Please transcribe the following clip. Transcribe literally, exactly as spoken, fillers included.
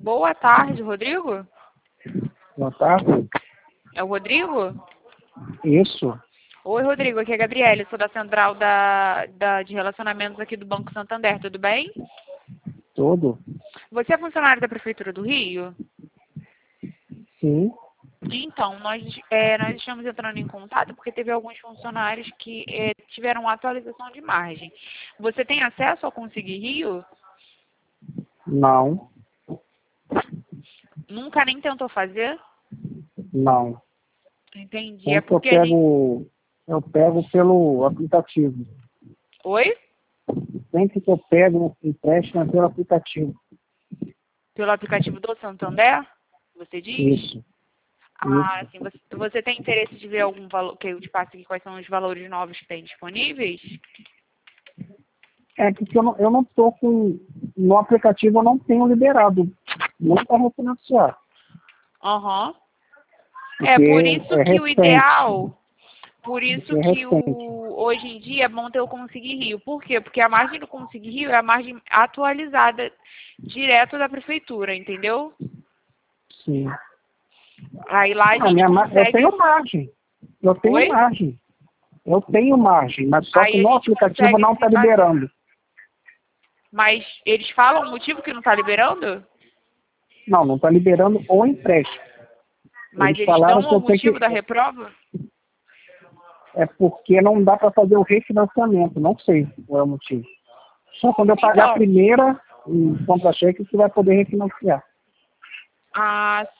Boa tarde, Rodrigo? Boa tarde. É o Rodrigo? Isso. Oi, Rodrigo, aqui é a Gabriela, sou da central da, da, de relacionamentos aqui do Banco Santander, tudo bem? Tudo. Você é funcionário da Prefeitura do Rio? Sim. Então, nós, é, nós estamos entrando em contato porque teve alguns funcionários que é, tiveram atualização de margem. Você tem acesso ao Conseguir Rio? Não. Nunca nem tentou fazer? Não. Entendi. É Sempre eu porque a gente... pego, eu pego pelo aplicativo. Oi? Sempre que eu pego empréstimo é pelo aplicativo. Pelo aplicativo do Santander? Você diz? Isso. Ah, Isso. sim. Você, você tem interesse de ver algum valor, que eu te passe aqui quais são os valores novos que tem disponíveis? É porque eu não, eu não tô com. No aplicativo eu não tenho liberado. Não para refinanciar. Aham. É, Porque por isso é que o recente. ideal, por isso Porque é que recente. o, hoje em dia é bom ter o Conseguir Rio. Por quê? Porque a margem do Conseguir Rio é a margem atualizada direto da prefeitura, entendeu? Sim. Aí lá a Ah, gente minha, mar- eu consegue... tenho margem. Eu tenho Oi? margem. Eu tenho margem, mas só Aí que a no gente aplicativo consegue não se está basear. liberando. Mas eles falam o motivo que não está liberando? Não, não está liberando o empréstimo. Mas Eles eles falaram dão que o eu tenho motivo que. da reprova? É porque não dá para fazer o refinanciamento. Não sei qual é o motivo. Só quando eu pagar a Então, primeira em contra-cheque que vai poder refinanciar. ah,